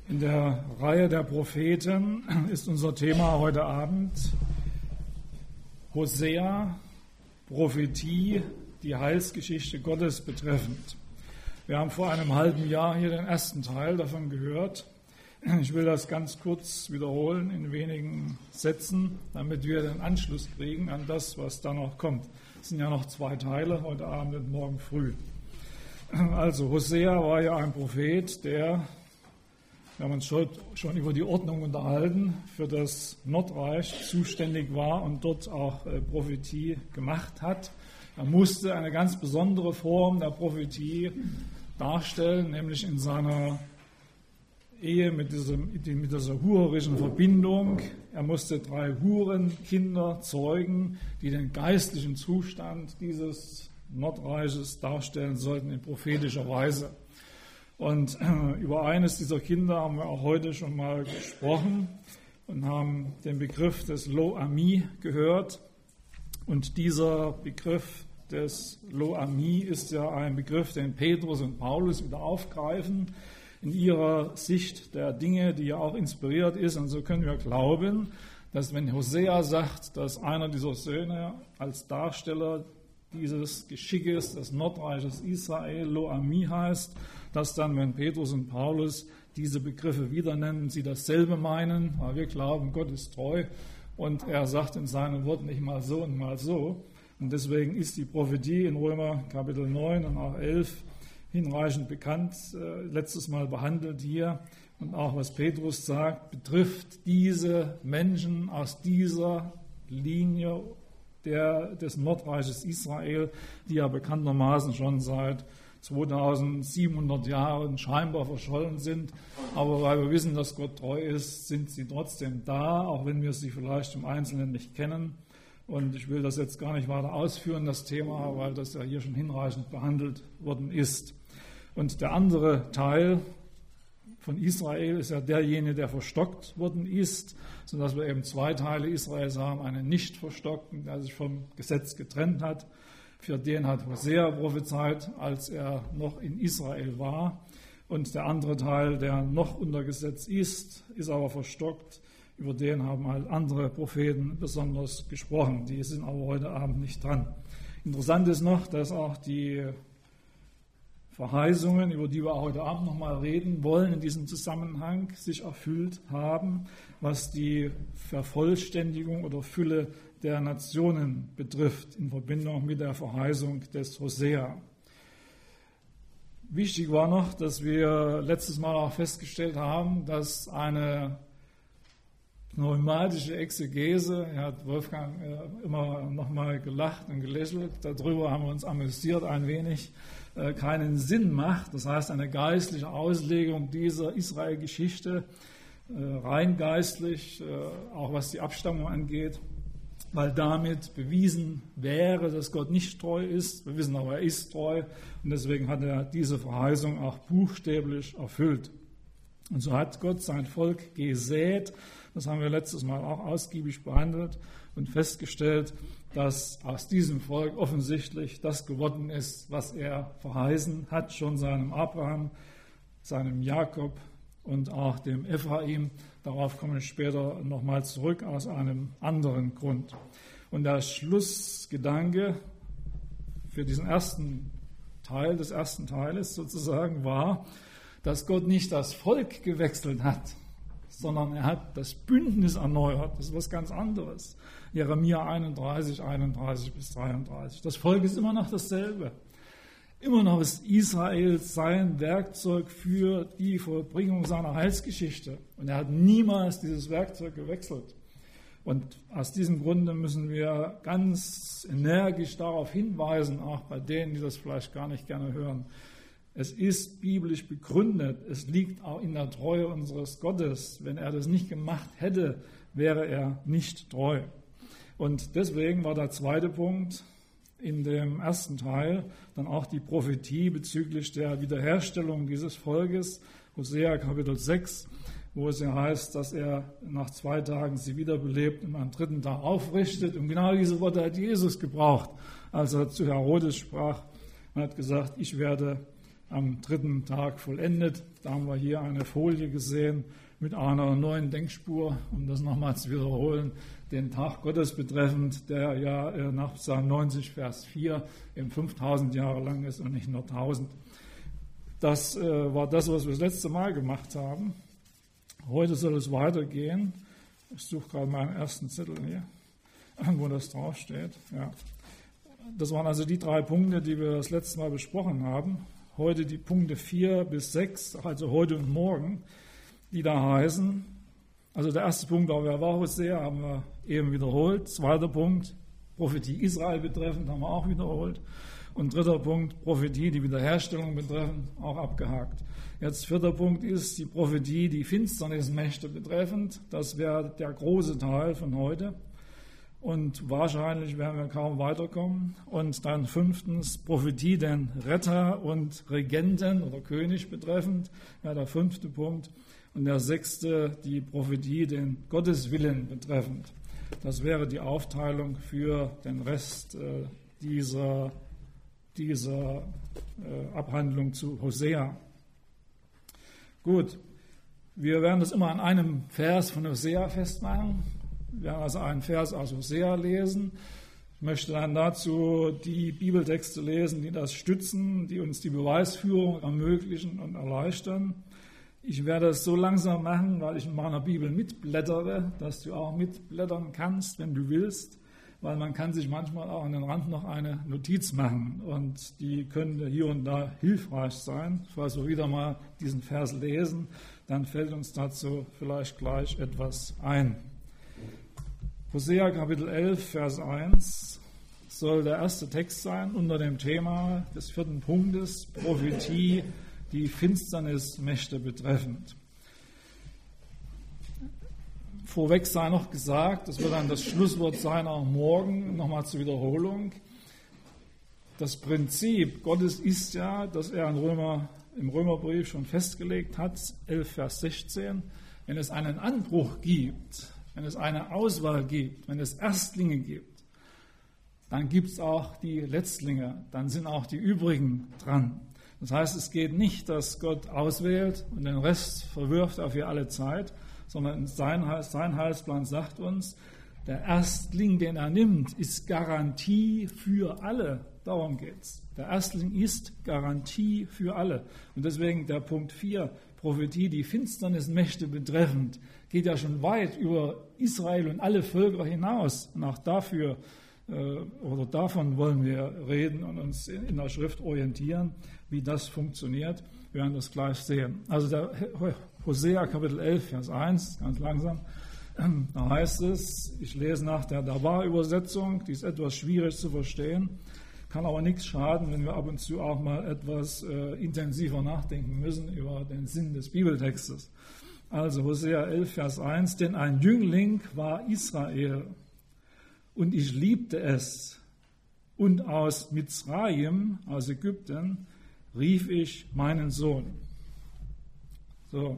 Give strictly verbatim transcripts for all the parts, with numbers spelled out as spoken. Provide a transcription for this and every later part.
In der Reihe der Propheten ist unser Thema heute Abend Hosea, Prophetie, die Heilsgeschichte Gottes betreffend. Wir haben vor einem halben Jahr hier den ersten Teil davon gehört. Ich will das ganz kurz wiederholen in wenigen Sätzen, damit wir den Anschluss kriegen an das, was da noch kommt. Es sind ja noch zwei Teile, heute Abend und morgen früh. Also Hosea war ja ein Prophet, der, wir haben uns schon, schon über die Ordnung unterhalten, für das Nordreich zuständig war und dort auch äh, Prophetie gemacht hat. Er musste eine ganz besondere Form der Prophetie darstellen, nämlich in seiner Ehe mit, diesem, mit dieser hurerischen Verbindung. Er musste drei Hurenkinder zeugen, die den geistlichen Zustand dieses Nordreiches darstellen sollten in prophetischer Weise. Und über eines dieser Kinder haben wir auch heute schon mal gesprochen und haben den Begriff des Lo-Ami gehört. Und dieser Begriff des Lo-Ami ist ja ein Begriff, den Petrus und Paulus wieder aufgreifen in ihrer Sicht der Dinge, die ja auch inspiriert ist. Und so können wir glauben, dass wenn Hosea sagt, dass einer dieser Söhne als Darsteller dieses Geschickes des Nordreiches Israel Lo-Ami heißt, dass dann, wenn Petrus und Paulus diese Begriffe wieder nennen, sie dasselbe meinen, weil wir glauben, Gott ist treu und er sagt in seinen Worten nicht mal so und mal so. Und deswegen ist die Prophetie in Römer Kapitel neun und auch elf hinreichend bekannt, äh, letztes Mal behandelt hier. Und auch was Petrus sagt, betrifft diese Menschen aus dieser Linie der, des Nordreiches Israel, die ja bekanntermaßen schon seit zweitausendsiebenhundert Jahren scheinbar verschollen sind. Aber weil wir wissen, dass Gott treu ist, sind sie trotzdem da, auch wenn wir sie vielleicht im Einzelnen nicht kennen. Und ich will das jetzt gar nicht weiter ausführen, das Thema, weil das ja hier schon hinreichend behandelt worden ist. Und der andere Teil von Israel ist ja derjenige, der verstockt worden ist, sodass wir eben zwei Teile Israels haben, einen nicht verstockten, der sich vom Gesetz getrennt hat. Für den hat Hosea prophezeit, als er noch in Israel war. Und der andere Teil, der noch unter Gesetz ist, ist aber verstockt. Über den haben halt andere Propheten besonders gesprochen. Die sind aber heute Abend nicht dran. Interessant ist noch, dass auch die Verheißungen, über die wir heute Abend nochmal reden wollen, in diesem Zusammenhang sich erfüllt haben, was die Vervollständigung oder Fülle der Nationen betrifft, in Verbindung mit der Verheißung des Hosea. Wichtig war noch, dass wir letztes Mal auch festgestellt haben, dass eine pneumatische Exegese, er hat Wolfgang immer nochmal gelacht und gelächelt, darüber haben wir uns amüsiert ein wenig, keinen Sinn macht. Das heißt, eine geistliche Auslegung dieser Israel-Geschichte, rein geistlich, auch was die Abstammung angeht, weil damit bewiesen wäre, dass Gott nicht treu ist. Wir wissen aber, er ist treu und deswegen hat er diese Verheißung auch buchstäblich erfüllt. Und so hat Gott sein Volk gesät. Das haben wir letztes Mal auch ausgiebig behandelt und festgestellt, dass aus diesem Volk offensichtlich das geworden ist, was er verheißen hat, schon seinem Abraham, seinem Jakob und auch dem Ephraim. Darauf komme ich später nochmal zurück aus einem anderen Grund. Und der Schlussgedanke für diesen ersten Teil des ersten Teiles sozusagen war, dass Gott nicht das Volk gewechselt hat, sondern er hat das Bündnis erneuert. Das ist was ganz anderes. Jeremia einunddreißig, einunddreißig bis dreiunddreißig. Das Volk ist immer noch dasselbe. Immer noch ist Israel sein Werkzeug für die Vollbringung seiner Heilsgeschichte. Und er hat niemals dieses Werkzeug gewechselt. Und aus diesem Grunde müssen wir ganz energisch darauf hinweisen, auch bei denen, die das vielleicht gar nicht gerne hören. Es ist biblisch begründet. Es liegt auch in der Treue unseres Gottes. Wenn er das nicht gemacht hätte, wäre er nicht treu. Und deswegen war der zweite Punkt in dem ersten Teil dann auch die Prophetie bezüglich der Wiederherstellung dieses Volkes, Hosea Kapitel sechs, wo es ja heißt, dass er nach zwei Tagen sie wiederbelebt und am dritten Tag aufrichtet. Und genau diese Worte hat Jesus gebraucht, als er zu Herodes sprach. Er hat gesagt, ich werde am dritten Tag vollendet. Da haben wir hier eine Folie gesehen mit einer neuen Denkspur, um das nochmal zu wiederholen, den Tag Gottes betreffend, der ja nach Psalm neunzig, Vers vier eben fünftausend Jahre lang ist und nicht nur tausend. Das äh, war das, was wir das letzte Mal gemacht haben. Heute soll es weitergehen. Ich suche gerade meinen ersten Zettel hier, wo das draufsteht. Ja. Das waren also die drei Punkte, die wir das letzte Mal besprochen haben. Heute die Punkte vier bis sechs, also heute und morgen, die da heißen, also der erste Punkt war, wer war Hosea, haben wir eben wiederholt. Zweiter Punkt, Prophetie Israel betreffend, haben wir auch wiederholt. Und dritter Punkt, Prophetie, die Wiederherstellung betreffend, auch abgehakt. Jetzt vierter Punkt ist die Prophetie, die Finsternismächte betreffend. Das wäre der große Teil von heute. Und wahrscheinlich werden wir kaum weiterkommen. Und dann fünftens, Prophetie den Retter und Regenten oder König betreffend, ja, der fünfte Punkt. Und der sechste, die Prophetie den Gotteswillen betreffend. Das wäre die Aufteilung für den Rest äh, dieser, dieser äh, Abhandlung zu Hosea. Gut, wir werden das immer an einem Vers von Hosea festmachen. Wir werden also einen Vers aus Hosea lesen. Ich möchte dann dazu die Bibeltexte lesen, die das stützen, die uns die Beweisführung ermöglichen und erleichtern. Ich werde es so langsam machen, weil ich in meiner Bibel mitblättere, dass du auch mitblättern kannst, wenn du willst, weil man kann sich manchmal auch an den Rand noch eine Notiz machen und die könnte hier und da hilfreich sein. Falls wir wieder mal diesen Vers lesen, dann fällt uns dazu vielleicht gleich etwas ein. Hosea Kapitel elf, Vers eins soll der erste Text sein unter dem Thema des vierten Punktes, Prophetie, die Finsternismächte betreffend. Vorweg sei noch gesagt, das wird dann das Schlusswort sein, auch morgen, nochmal zur Wiederholung. Das Prinzip Gottes ist ja, dass er in Römer, im Römerbrief schon festgelegt hat, elf, Vers sechzehn, wenn es einen Anbruch gibt, wenn es eine Auswahl gibt, wenn es Erstlinge gibt, dann gibt es auch die Letztlinge, dann sind auch die übrigen dran. Das heißt, es geht nicht, dass Gott auswählt und den Rest verwirft er für alle Zeit, sondern sein, sein Heilsplan sagt uns, der Erstling, den er nimmt, ist Garantie für alle. Darum geht es. Der Erstling ist Garantie für alle. Und deswegen der Punkt vier, Prophetie, die Finsternismächte betreffend, geht ja schon weit über Israel und alle Völker hinaus. Und auch dafür äh, oder davon wollen wir reden und uns in, in der Schrift orientieren, wie das funktioniert. Wir werden das gleich sehen. Also der Hosea Kapitel elf, Vers eins, ganz langsam. Da heißt es, ich lese nach der Dabar-Übersetzung, die ist etwas schwierig zu verstehen, kann aber nichts schaden, wenn wir ab und zu auch mal etwas äh, intensiver nachdenken müssen über den Sinn des Bibeltextes. Also Hosea elf, Vers eins, denn ein Jüngling war Israel und ich liebte es und aus Mizraim, aus Ägypten, rief ich meinen Sohn. So,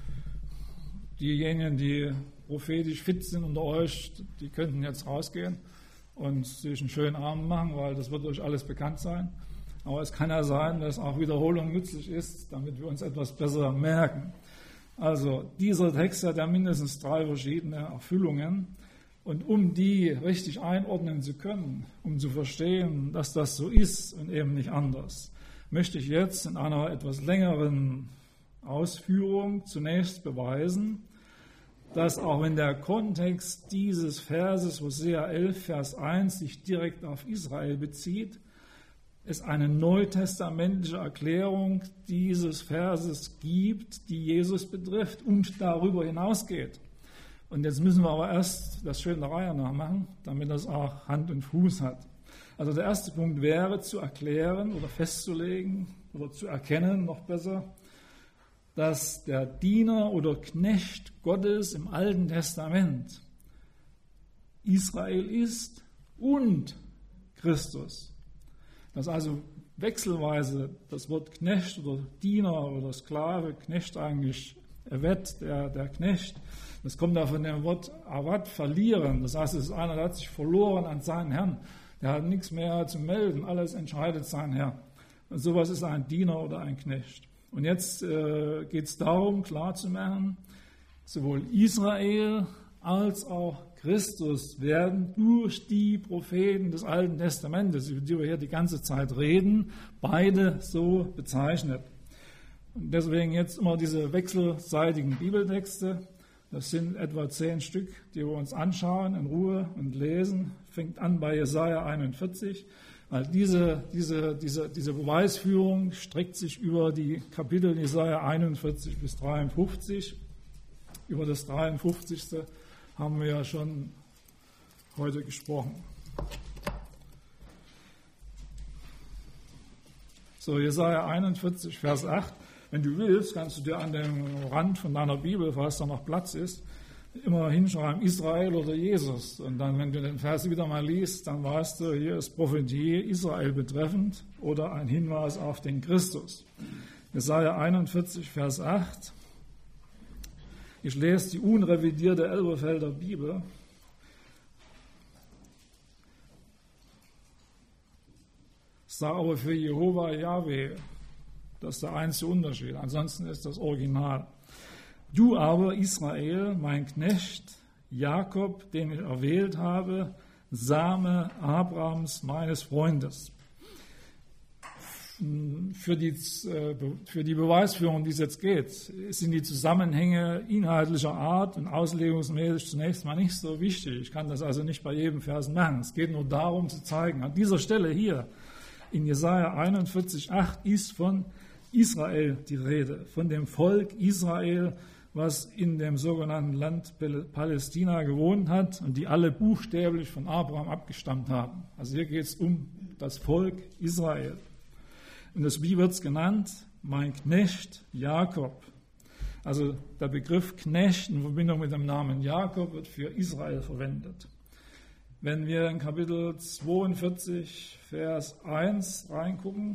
diejenigen, die prophetisch fit sind unter euch, die könnten jetzt rausgehen und sich einen schönen Abend machen, weil das wird euch alles bekannt sein. Aber es kann ja sein, dass auch Wiederholung nützlich ist, damit wir uns etwas besser merken. Also dieser Text hat ja mindestens drei verschiedene Erfüllungen. Und um die richtig einordnen zu können, um zu verstehen, dass das so ist und eben nicht anders, möchte ich jetzt in einer etwas längeren Ausführung zunächst beweisen, dass auch wenn der Kontext dieses Verses, Hosea elf, Vers eins, sich direkt auf Israel bezieht, es eine neutestamentliche Erklärung dieses Verses gibt, die Jesus betrifft und darüber hinausgeht. Und jetzt müssen wir aber erst das schön der Reihe nach machen, damit das auch Hand und Fuß hat. Also der erste Punkt wäre zu erklären oder festzulegen oder zu erkennen, noch besser, dass der Diener oder Knecht Gottes im Alten Testament Israel ist und Christus. Dass also wechselweise das Wort Knecht oder Diener oder Sklave, Knecht eigentlich, Evet, der, der Knecht, das kommt da von dem Wort Avat, verlieren. Das heißt, es ist einer, der hat sich verloren an seinen Herrn. Der hat nichts mehr zu melden, alles entscheidet sein Herr. Und sowas ist ein Diener oder ein Knecht. Und jetzt äh, geht es darum, klarzumachen, sowohl Israel als auch Christus werden durch die Propheten des Alten Testamentes, über die wir hier die ganze Zeit reden, beide so bezeichnet. Und deswegen jetzt immer diese wechselseitigen Bibeltexte. Das sind etwa zehn Stück, die wir uns anschauen in Ruhe und lesen. Fängt an bei Jesaja einundvierzig, weil diese, diese, diese, diese Beweisführung streckt sich über die Kapitel Jesaja einundvierzig bis dreiundfünfzig. Über das dreiundfünfzigste haben wir ja schon heute gesprochen. So, Jesaja einundvierzig, Vers acht. Wenn du willst, kannst du dir an dem Rand von deiner Bibel, falls da noch Platz ist, immer hinschreiben, Israel oder Jesus. Und dann, wenn du den Vers wieder mal liest, dann weißt du, hier ist Prophetie Israel betreffend oder ein Hinweis auf den Christus. Jesaja einundvierzig, Vers acht. Ich lese die unrevidierte Elberfelder Bibel. Ich sage aber für Jehova Jahwe. Das ist der einzige Unterschied. Ansonsten ist das Original. Du aber, Israel, mein Knecht, Jakob, den ich erwählt habe, Same Abrahams, meines Freundes. Für die, für die Beweisführung, die es jetzt geht, sind die Zusammenhänge inhaltlicher Art und auslegungsmäßig zunächst mal nicht so wichtig. Ich kann das also nicht bei jedem Vers machen. Es geht nur darum zu zeigen, an dieser Stelle hier, in Jesaja einundvierzig, acht, ist von Israel die Rede, von dem Volk Israel, was in dem sogenannten Land Palästina gewohnt hat und die alle buchstäblich von Abraham abgestammt haben. Also hier geht es um das Volk Israel. Und das, wie wird es genannt? Mein Knecht Jakob. Also der Begriff Knecht in Verbindung mit dem Namen Jakob wird für Israel verwendet. Wenn wir in Kapitel zweiundvierzig, Vers eins reingucken,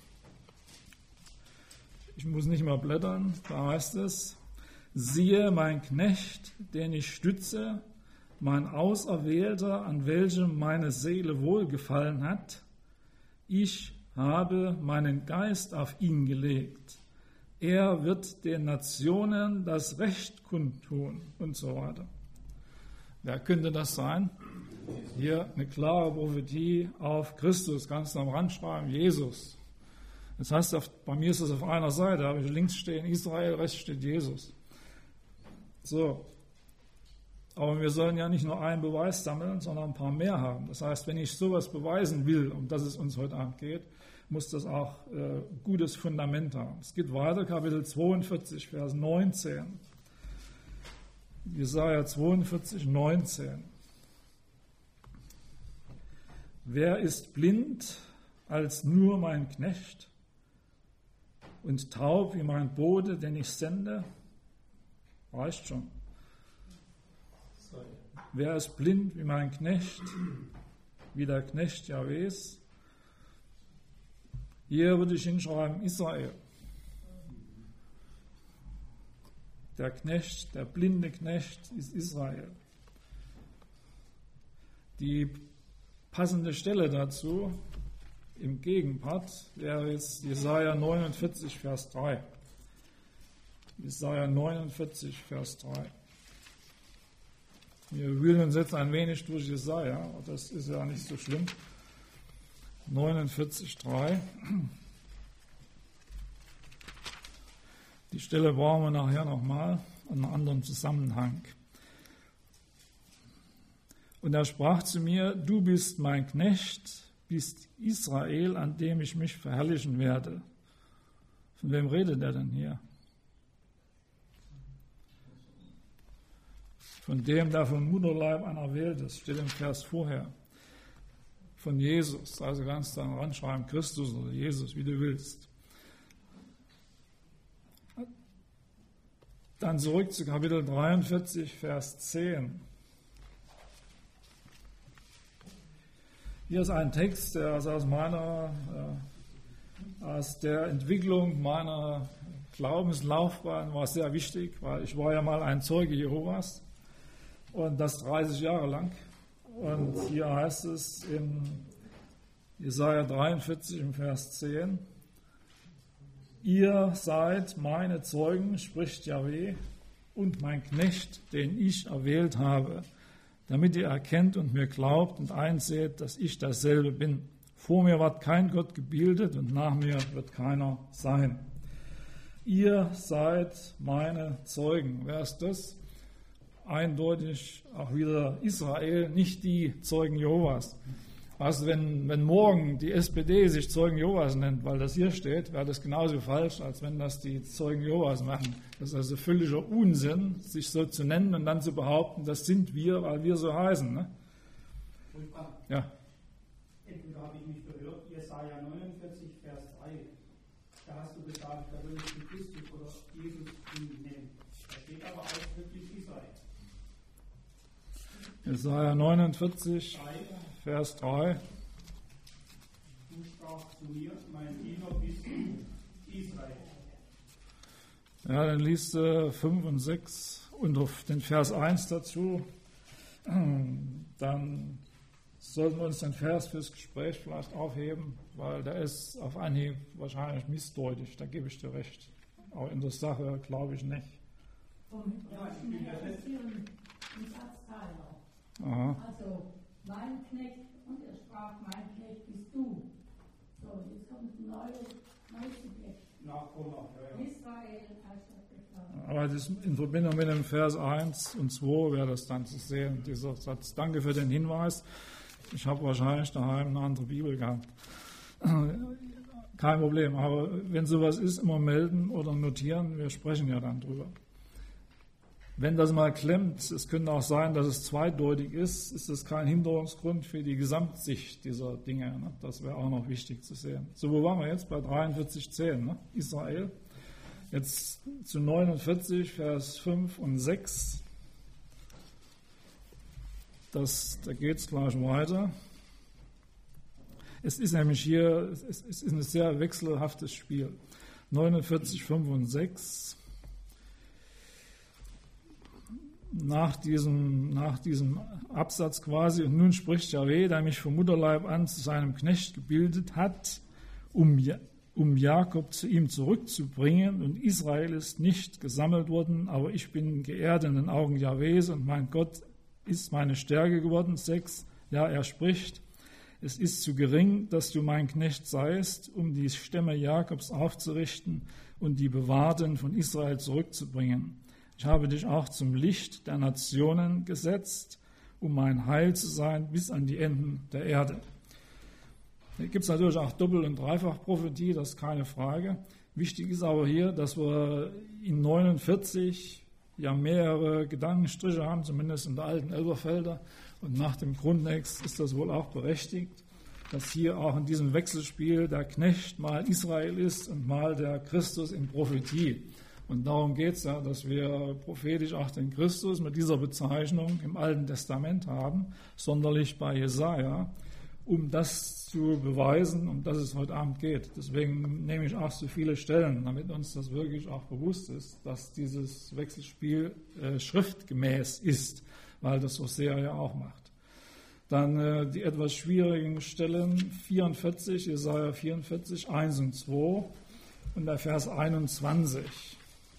ich muss nicht mehr blättern, da heißt es, siehe mein Knecht, den ich stütze, mein Auserwählter, an welchem meine Seele wohlgefallen hat, ich habe meinen Geist auf ihn gelegt. Er wird den Nationen das Recht kundtun und so weiter. Wer könnte das sein? Hier eine klare Prophetie auf Christus, ganz am Rand schreiben, Jesus. Das heißt, auf, bei mir ist es auf einer Seite, da habe ich links stehen Israel, rechts steht Jesus. So. Aber wir sollen ja nicht nur einen Beweis sammeln, sondern ein paar mehr haben. Das heißt, wenn ich sowas beweisen will, um das es uns heute Abend geht, muss das auch äh, gutes Fundament haben. Es geht weiter, Kapitel zweiundvierzig, Vers neunzehn. Jesaja zweiundvierzig, neunzehn. Wer ist blind als nur mein Knecht und taub wie mein Bote, den ich sende? Reicht schon. Wer ist blind wie mein Knecht, wie der Knecht Jahwes? Hier würde ich hinschreiben, Israel. Der Knecht, der blinde Knecht ist Israel. Die passende Stelle dazu im Gegenpart wäre jetzt Jesaja neunundvierzig, Vers drei. Jesaja neunundvierzig, Vers drei. Wir wühlen uns jetzt ein wenig durch Jesaja, aber das ist ja nicht so schlimm. neunundvierzig, drei. Die Stelle brauchen wir nachher nochmal in einem anderen Zusammenhang. Und er sprach zu mir, du bist mein Knecht, bist Israel, an dem ich mich verherrlichen werde. Von wem redet er denn hier? Von dem, der vom Mutterleib an erwählt ist, steht im Vers vorher. Von Jesus, also kannst du dann ranschreiben, Christus oder Jesus, wie du willst. Dann zurück zu Kapitel dreiundvierzig, Vers zehn. Hier ist ein Text, der also aus meiner, äh, aus der Entwicklung meiner Glaubenslaufbahn war sehr wichtig, weil ich war ja mal ein Zeuge Jehovas und das dreißig Jahre lang. Und hier heißt es in Jesaja dreiundvierzig im Vers zehn, Ihr seid meine Zeugen, spricht Jahwe, und mein Knecht, den ich erwählt habe, damit ihr erkennt und mir glaubt und einseht, dass ich dasselbe bin. Vor mir ward kein Gott gebildet und nach mir wird keiner sein. Ihr seid meine Zeugen. Wer ist das? Eindeutig auch wieder Israel, nicht die Zeugen Jehovas. Also wenn, wenn morgen die S P D sich Zeugen Jehovas nennt, weil das hier steht, wäre das genauso falsch, als wenn das die Zeugen Jehovas machen. Das ist also völliger Unsinn, sich so zu nennen und dann zu behaupten, das sind wir, weil wir so heißen. Ne? Ja. Entweder habe ich mich verhört, Jesaja neunundvierzig, Vers drei. Da hast du gesagt, da will ich den Christus oder Jesus nennen. Da steht aber auch wirklich Israel. Jesaja neunundvierzig, Vers drei. Du sprachst zu mir, mein Diener bist du, Israel. Ja, dann liest du fünf und sechs und auf den Vers eins dazu. Dann sollten wir uns den Vers fürs Gespräch vielleicht aufheben, weil der ist auf Anhieb wahrscheinlich missdeutig, da gebe ich dir recht. Aber in der Sache glaube ich nicht. Vom Hebräischen her ist hier ein Satzteil noch. Aha. Also, mein Knecht, und er sprach, mein Knecht bist du. So, jetzt kommt ein neues, neues Subjekt. Nachkommer, ja, ja. Israel heißt das bekannt. Aber das in Verbindung mit dem Vers eins und zwei wäre das dann zu sehen, dieser Satz. Danke für den Hinweis. Ich habe wahrscheinlich daheim eine andere Bibel gehabt. Kein Problem, aber wenn sowas ist, immer melden oder notieren, wir sprechen ja dann drüber. Wenn das mal klemmt, es könnte auch sein, dass es zweideutig ist, ist das kein Hinderungsgrund für die Gesamtsicht dieser Dinge. Ne? Das wäre auch noch wichtig zu sehen. So, wo waren wir jetzt? Bei dreiundvierzig zehn, ne? Israel. Jetzt zu neunundvierzig, Vers fünf und sechs. Das, da geht es gleich weiter. Es ist nämlich hier, es ist ein sehr wechselhaftes Spiel. neunundvierzig, fünf und sechs. Nach diesem, nach diesem Absatz quasi, und nun spricht Jahwe, der mich vom Mutterleib an zu seinem Knecht gebildet hat, um, um Jakob zu ihm zurückzubringen, und Israel ist nicht gesammelt worden, aber ich bin geehrt in den Augen Jahwes und mein Gott ist meine Stärke geworden. Sechs, ja, er spricht, es ist zu gering, dass du mein Knecht seist, um die Stämme Jakobs aufzurichten und die Bewahrten von Israel zurückzubringen. Ich habe dich auch zum Licht der Nationen gesetzt, um mein Heil zu sein bis an die Enden der Erde. Hier gibt es natürlich auch Doppel- und Dreifach-Prophetie, das ist keine Frage. Wichtig ist aber hier, dass wir in neunundvierzig ja mehrere Gedankenstriche haben, zumindest in der alten Elberfelder. Und nach dem Grundtext ist das wohl auch berechtigt, dass hier auch in diesem Wechselspiel der Knecht mal Israel ist und mal der Christus in Prophetie. Und darum geht es ja, dass wir prophetisch auch den Christus mit dieser Bezeichnung im Alten Testament haben, sonderlich bei Jesaja, um das zu beweisen, um das es heute Abend geht. Deswegen nehme ich auch so viele Stellen, damit uns das wirklich auch bewusst ist, dass dieses Wechselspiel äh, schriftgemäß ist, weil das Hosea ja auch macht. Dann äh, die etwas schwierigen Stellen, vierundvierzig, Jesaja vierundvierzig, eins und zwei und der Vers einundzwanzig.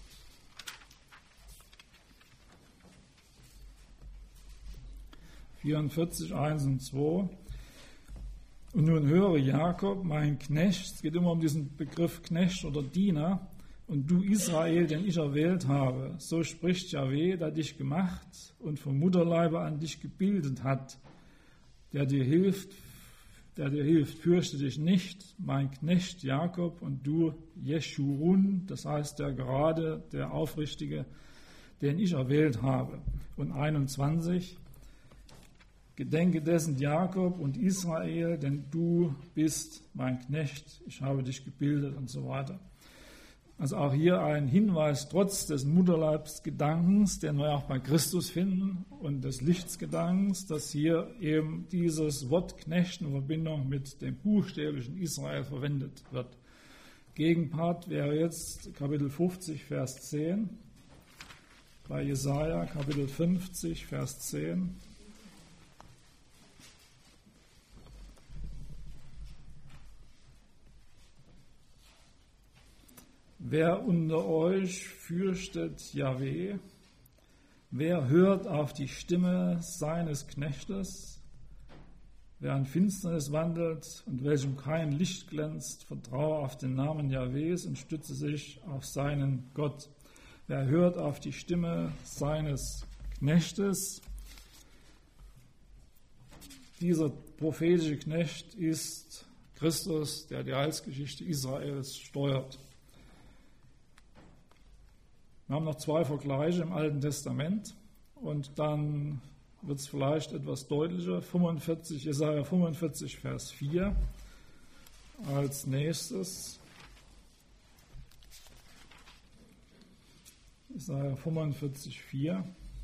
vierundvierzig, eins und zwei. Und nun höre Jakob, mein Knecht, es geht immer um diesen Begriff Knecht oder Diener, und du Israel, den ich erwählt habe, so spricht Jahwe, der dich gemacht und vom Mutterleibe an dich gebildet hat, der dir hilft, der dir hilft, fürchte dich nicht, mein Knecht Jakob und du Jeschurun, das heißt der Gerade, der Aufrichtige, den ich erwählt habe. Und einundzwanzig, Gedenke dessen Jakob und Israel, denn du bist mein Knecht, ich habe dich gebildet und so weiter. Also auch hier ein Hinweis trotz des Mutterleibsgedankens, den wir auch bei Christus finden, und des Lichtsgedankens, dass hier eben dieses Wort Knecht in Verbindung mit dem buchstäblichen Israel verwendet wird. Gegenpart wäre jetzt Kapitel fünfzig, Vers zehn, bei Jesaja Kapitel fünfzig, Vers zehn. Wer unter euch fürchtet Jahwe? Wer hört auf die Stimme seines Knechtes? Wer in Finsternis wandelt und welchem kein Licht glänzt, vertraue auf den Namen Jahwes und stütze sich auf seinen Gott. Wer hört auf die Stimme seines Knechtes? Dieser prophetische Knecht ist Christus, der die Heilsgeschichte Israels steuert. Wir haben noch zwei Vergleiche im Alten Testament und dann wird es vielleicht etwas deutlicher. fünfundvierzig, Jesaja fünfundvierzig, Vers vier als nächstes. Jesaja fünfundvierzig, vier.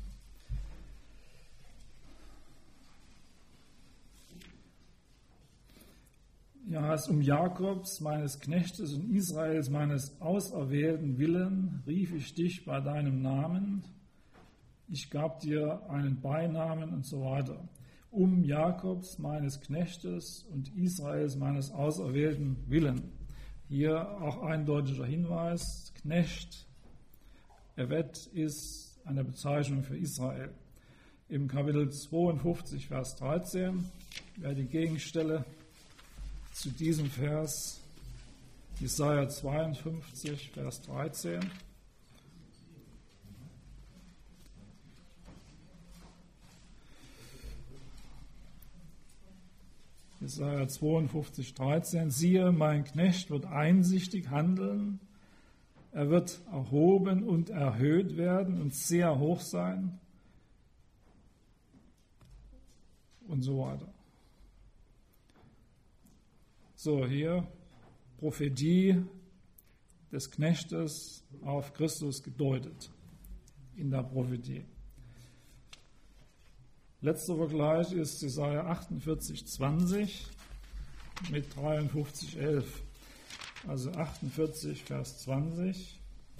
Ja, heißt, um Jakobs, meines Knechtes und Israels, meines Auserwählten willen, rief ich dich bei deinem Namen. Ich gab dir einen Beinamen und so weiter. Um Jakobs, meines Knechtes und Israels, meines Auserwählten willen. Hier auch eindeutiger Hinweis, Knecht, Evet ist eine Bezeichnung für Israel. Im Kapitel zweiundfünfzig, Vers dreizehn, wäre die Gegenstelle zu diesem Vers, Jesaja zweiundfünfzig, Vers dreizehn. Jesaja zweiundfünfzig, dreizehn. Siehe, mein Knecht wird einsichtig handeln, er wird erhoben und erhöht werden und sehr hoch sein und so weiter. So, hier Prophetie des Knechtes auf Christus gedeutet in der Prophetie. Letzter Vergleich ist Jesaja achtundvierzig, zwanzig mit dreiundfünfzig, elf. Also achtundvierzig, Vers zwanzig.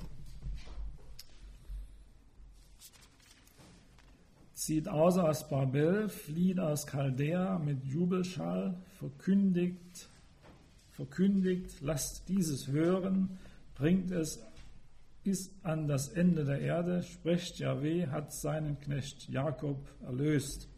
Zieht aus aus Babel, flieht aus Chaldea mit Jubelschall, verkündigt, verkündigt, lasst dieses hören, bringt es bis an das Ende der Erde, spricht Jahwe, hat seinen Knecht Jakob erlöst.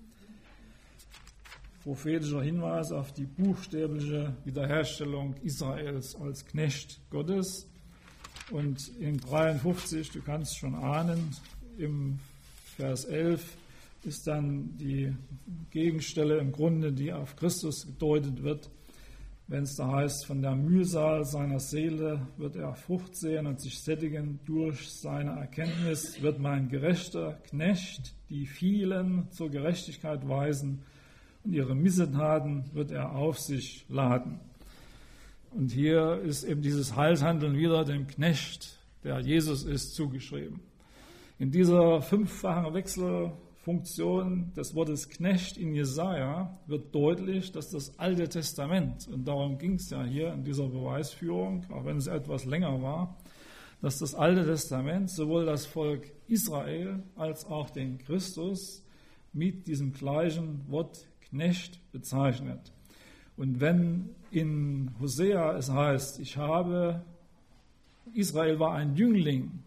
Prophetischer Hinweis auf die buchstäbliche Wiederherstellung Israels als Knecht Gottes. Und in dreiundfünfzig, du kannst schon ahnen, im Vers elf ist dann die Gegenstelle im Grunde, die auf Christus gedeutet wird, wenn es da heißt, von der Mühsal seiner Seele wird er Frucht sehen und sich sättigen, durch seine Erkenntnis wird mein gerechter Knecht die vielen zur Gerechtigkeit weisen und ihre Missetaten wird er auf sich laden. Und hier ist eben dieses Heilshandeln wieder dem Knecht, der Jesus ist, zugeschrieben. In dieser fünffachen Wechselfunktion des Wortes Knecht in Jesaja wird deutlich, dass das Alte Testament, und darum ging es ja hier in dieser Beweisführung, auch wenn es etwas länger war, dass das Alte Testament sowohl das Volk Israel als auch den Christus mit diesem gleichen Wort Knecht bezeichnet. Und wenn in Hosea es heißt, ich habe, Israel war ein Jüngling,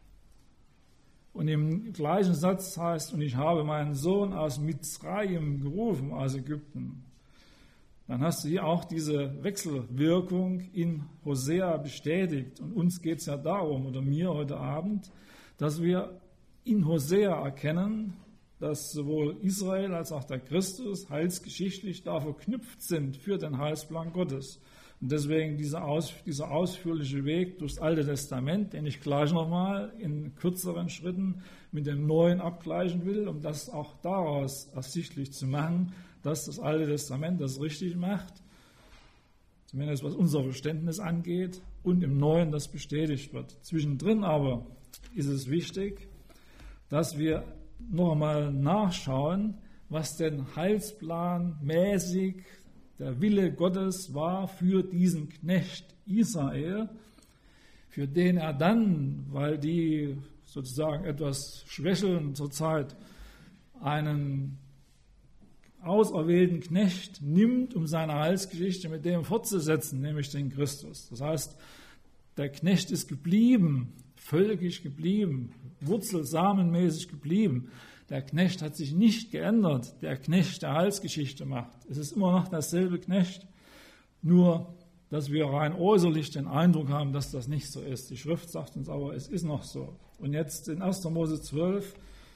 und im gleichen Satz heißt, und ich habe meinen Sohn aus Mizraim gerufen, aus Ägypten, dann hast du hier auch diese Wechselwirkung in Hosea bestätigt. Und uns geht es ja darum, oder mir heute Abend, dass wir in Hosea erkennen, dass sowohl Israel als auch der Christus heilsgeschichtlich da verknüpft sind für den Heilsplan Gottes. Und deswegen dieser, aus, dieser ausführliche Weg durchs Alte Testament, den ich gleich nochmal in kürzeren Schritten mit dem Neuen abgleichen will, um das auch daraus ersichtlich zu machen, dass das Alte Testament das richtig macht, zumindest was unser Verständnis angeht, und im Neuen das bestätigt wird. Zwischendrin aber ist es wichtig, dass wir noch einmal nachschauen, was denn heilsplanmäßig der Wille Gottes war für diesen Knecht Israel, für den er dann, weil die sozusagen etwas schwächeln zurzeit, einen auserwählten Knecht nimmt, um seine Heilsgeschichte mit dem fortzusetzen, nämlich den Christus. Das heißt, Der Knecht ist geblieben, völkisch geblieben, wurzelsamenmäßig geblieben. Der Knecht hat sich nicht geändert, der Knecht der Heilsgeschichte macht. Es ist immer noch derselbe Knecht, nur dass wir rein äußerlich den Eindruck haben, dass das nicht so ist. Die Schrift sagt uns aber, es ist noch so. Und jetzt in erster Mose zwölf,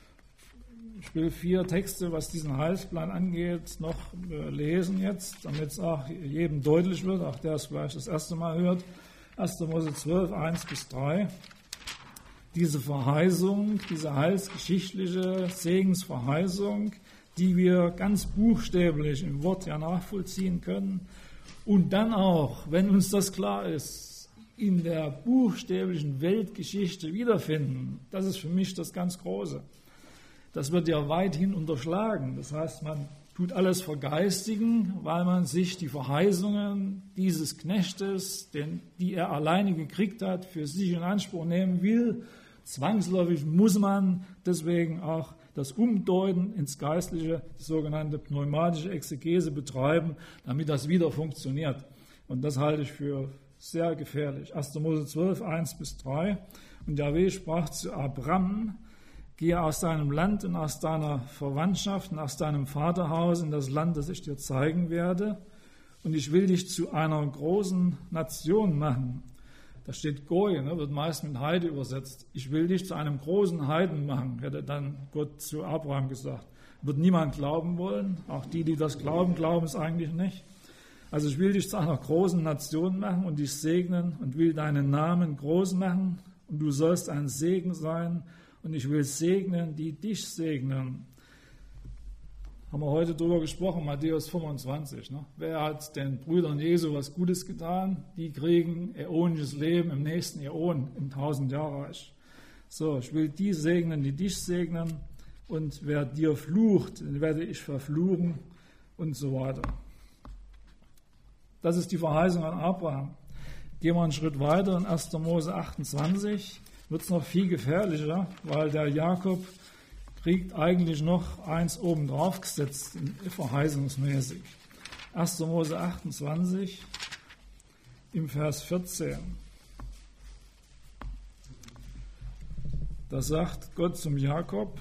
ich will vier Texte, was diesen Heilsplan angeht, noch lesen jetzt, damit es auch jedem deutlich wird, auch der es vielleicht das erste Mal hört. erster Mose zwölf, eins bis drei. Diese Verheißung, diese heilsgeschichtliche Segensverheißung, die wir ganz buchstäblich im Wort ja nachvollziehen können und dann auch, wenn uns das klar ist, in der buchstäblichen Weltgeschichte wiederfinden, das ist für mich das ganz Große. Das wird ja weithin unterschlagen. Das heißt, man tut alles vergeistigen, weil man sich die Verheißungen dieses Knechtes, den, die er alleine gekriegt hat, für sich in Anspruch nehmen will. Zwangsläufig muss man deswegen auch das Umdeuten ins Geistliche, die sogenannte pneumatische Exegese betreiben, damit das wieder funktioniert. Und das halte ich für sehr gefährlich. erster Mose zwölf, eins bis drei. Und Jahwe sprach zu Abram: Gehe aus deinem Land und aus deiner Verwandtschaft und aus deinem Vaterhaus in das Land, das ich dir zeigen werde. Und ich will dich zu einer großen Nation machen. Da steht Goy, ne, wird meist mit Heide übersetzt. Ich will dich zu einem großen Heiden machen, hätte dann Gott zu Abraham gesagt. Wird niemand glauben wollen. Auch die, die das glauben, glauben es eigentlich nicht. Also ich will dich zu einer großen Nation machen und dich segnen und will deinen Namen groß machen. Und du sollst ein Segen sein. Und ich will segnen, die dich segnen. Haben wir heute drüber gesprochen, Matthäus fünfundzwanzig. Ne? Wer hat den Brüdern Jesu was Gutes getan? Die kriegen äonisches Leben im nächsten Äon, im Tausendjahrreich. So, ich will die segnen, die dich segnen. Und wer dir flucht, den werde ich verfluchen und so weiter. Das ist die Verheißung an Abraham. Gehen wir einen Schritt weiter in erster Mose achtundzwanzig. Wird es noch viel gefährlicher, weil der Jakob kriegt eigentlich noch eins obendrauf gesetzt, verheißungsmäßig. erster Mose achtundzwanzig im Vers vierzehn. Da sagt Gott zum Jakob,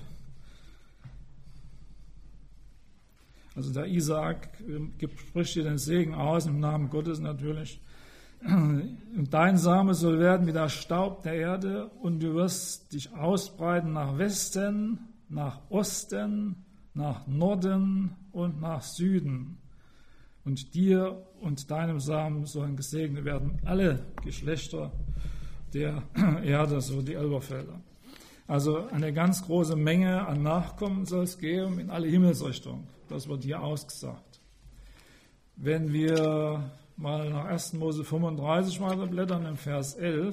also der Isaak spricht hier den Segen aus, im Namen Gottes natürlich. Und dein Same soll werden wie der Staub der Erde und du wirst dich ausbreiten nach Westen, nach Osten, nach Norden und nach Süden. Und dir und deinem Samen sollen gesegnet werden alle Geschlechter der Erde, so die Elberfelder. Also eine ganz große Menge an Nachkommen soll es geben in alle Himmelsrichtungen. Das wird hier ausgesagt. Wenn wir mal nach erster Mose fünfunddreißig weiterblättern, im Vers elf,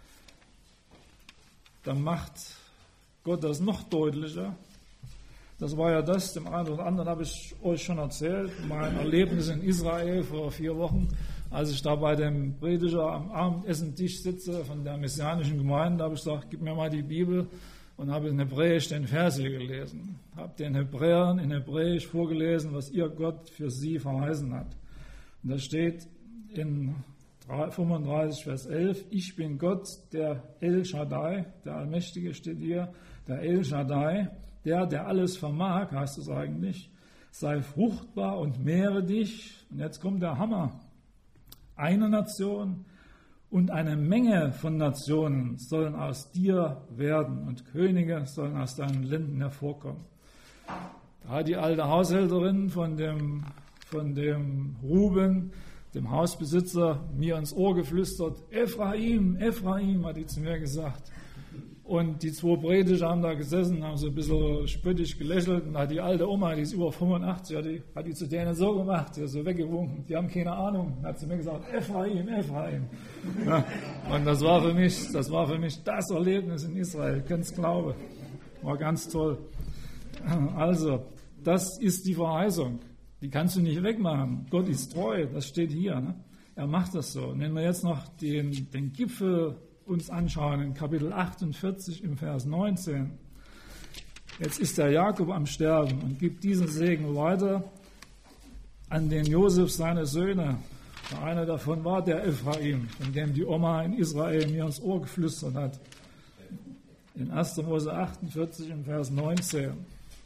dann macht Gott das noch deutlicher. Das war ja das, dem einen oder anderen habe ich euch schon erzählt, mein Erlebnis in Israel vor vier Wochen, als ich da bei dem Prediger am Abendessentisch sitze von der messianischen Gemeinde, habe ich gesagt, gib mir mal die Bibel und habe in Hebräisch den Vers hier gelesen. Habe den Hebräern in Hebräisch vorgelesen, was ihr Gott für sie verheißen hat. Und da steht in fünfunddreißig, Vers elf, ich bin Gott, der El Shaddai, der Allmächtige steht hier, der El Shaddai, der, der alles vermag, heißt es eigentlich, sei fruchtbar und mehre dich. Und jetzt kommt der Hammer. Eine Nation und eine Menge von Nationen sollen aus dir werden und Könige sollen aus deinen Lenden hervorkommen. Da hat die alte Haushälterin von dem, von dem Ruben, dem Hausbesitzer, mir ins Ohr geflüstert, Ephraim, Ephraim, hat die zu mir gesagt. Und die zwei Prediger haben da gesessen, haben so ein bisschen spöttisch gelächelt. Und hat die alte Oma, die ist über fünfundachtzig, hat die, hat die zu denen so gemacht, die so weggewunken. Die haben keine Ahnung. Dann hat sie mir gesagt, Ephraim, Ephraim. Ja, und das war für mich, das war für mich das Erlebnis in Israel. Ihr könnt es glauben. War ganz toll. Also, das ist die Verheißung. Die kannst du nicht wegmachen. Gott ist treu, das steht hier. Ne? Er macht das so. Und wenn wir jetzt noch den, den Gipfel uns anschauen, in Kapitel achtundvierzig im Vers neunzehn. Jetzt ist der Jakob am Sterben und gibt diesen Segen weiter an den Josef, seine Söhne. Einer davon war der Ephraim, von dem die Oma in Israel mir ins Ohr geflüstert hat. In erster Mose achtundvierzig im Vers neunzehn.